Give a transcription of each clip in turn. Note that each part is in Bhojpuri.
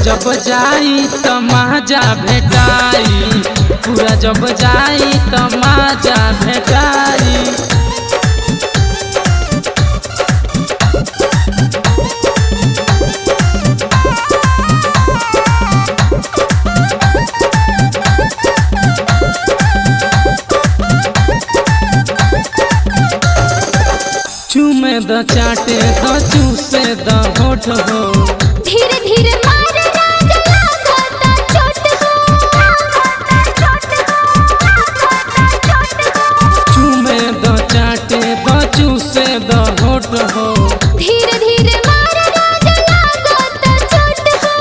जब जाई त मजा भेटाई, पूरा जब जाई त मजा भेटाई। चूमे द चाटे द चूसे द होठ हो, धीरे धीरे मार राजा लागता चोट हो। चूमे द चाटे द चूसे द होठ हो, धीरे धीरे मार राजा लागता चोट हो।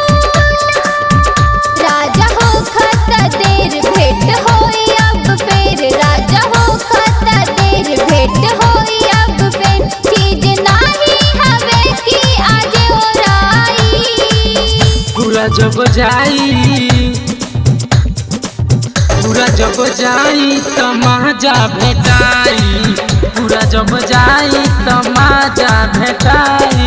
राजा हो खाता देर भेंट होई अब फेर, राजा हो खाता देर भेंट होई अब फेर। चीज नाही हवे कि आज ओराई, पूरा जब जाई, पूरा जब जाई त मजा भेटाई, पूरा जब जाई त मजा भेटाई।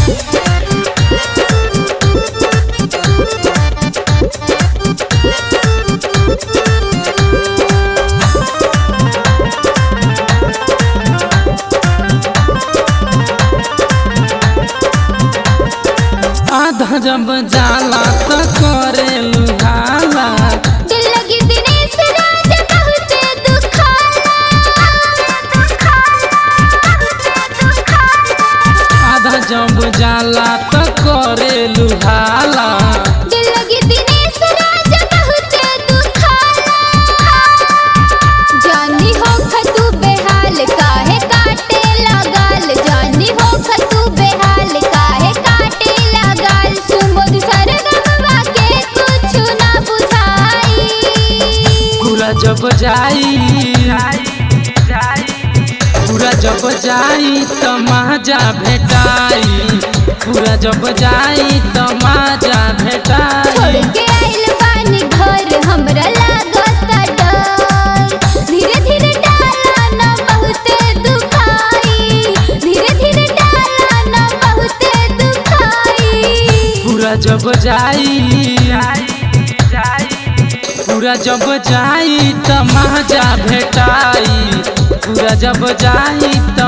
आधा जब जाला त करेलु हाला, दिल लगी दिनेश राजा बहुते दुखाला। आधा जब जाला त करेलु हाला, दिल लगी दिनेश राजा बहुते दुखाला। जानी हो खतू बेहाल काहे काटे लगाल, जानी हो खतू बेहाल काहे काटे लगाल। सुमोद सरगमवा के कुछ ना बुझाई, पूरा जब जाई, पूरा जब जाई त मजा भेटाई, पूरा जब जाई त मजा छोड़ भेटाई। के आइल बानी घर हमरा लागता डर। धीरे धीरे डाला ना बहुते दुखाई, धीरे धीरे डाला ना बहुते दुखाई। पूरा जब जाई, पूरा जब जाई त मजा भेटाई, पूरा जब जाई त